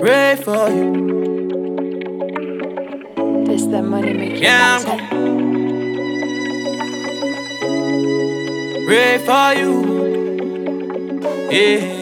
Pray for you. This that money making. Yeah, pray for you. Yeah.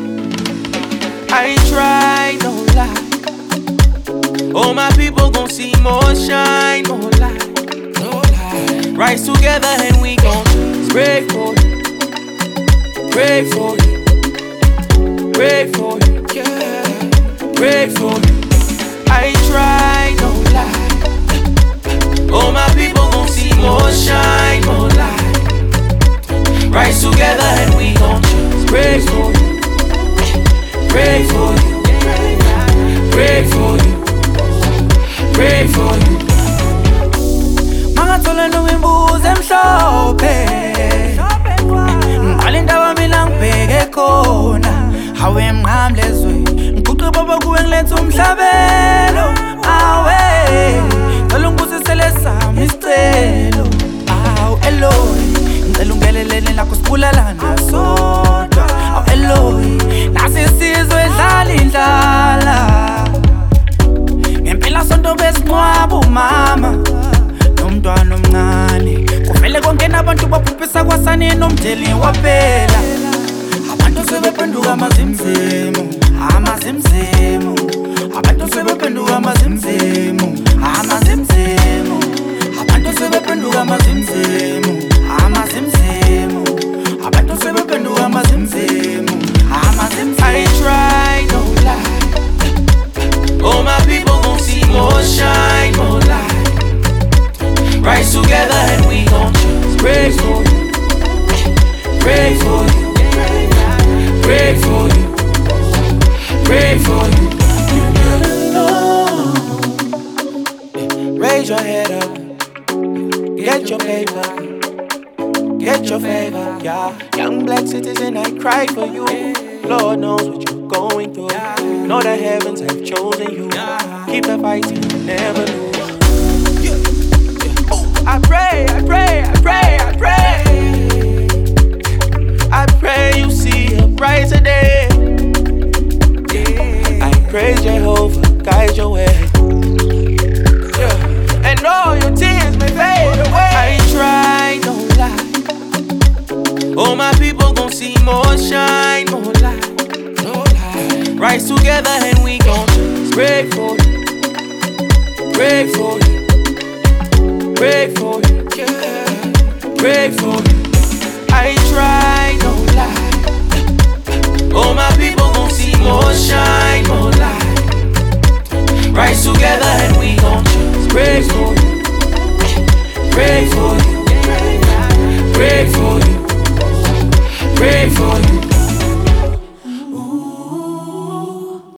I try, no lie. All my people gon' see more shine, more light. No lie. Rise together and we gon' pray for you. Pray for you. Pray for you. Yeah. Pray for you. I try, no lie. All my people gon' see more shine, more light. Rise together and we gon' pray for you. Pray for you. Pray for you. Pray for you. Mangathola nomimbuzo emhlophe Ngalinda wami la ngibheke khona Hawe emnqamlezwe Ngiquqe baba kuwe ngilethe umhlabelo Awe Ngicela ungibusisele sami isicelo Awu Eloyi Ngicela ungelelele lakho sibulalana sodwa Awu Eloyi Nasi isizwe edlala indlala Ngempela sonto besinqwaba umama Nomntwana omncane Kumele kongena abantu babhubhisa kwasane nomdeli waphela Abantu sebephenduka amazimzimu Amazimzimu Abantu sebephenduka amazimzimu Amazimzimu Abantu sebephenduka amazimzimu Amazimzimu Abantu sebephenduka amazimzimu Amazimzimu I try, no lie. All my people gon' see more shine, more light. Rise together and we gon' pray for you. Pray for you. Pray for you. Pray for you. You never know. Raise your head up. Get your paper. Get your favor, yeah. Young black citizen, I cry for you. Lord knows what you're going through. Know the heavens have chosen you. Keep the fighting, never lose. I pray, I pray, I pray, I pray. I pray you see a brighter day. I pray Jehovah guide your way. And all your tears may fade away. I try, no lie. All my people gon' see more shine, more light. No lie. Rise together and we gon' pray for you. Pray for you. Pray for you. Yeah. Pray for you. I try, no lie. All my people gon' see more shine, more light. Rise together and we gon' pray for you. Pray for you. Pray for you.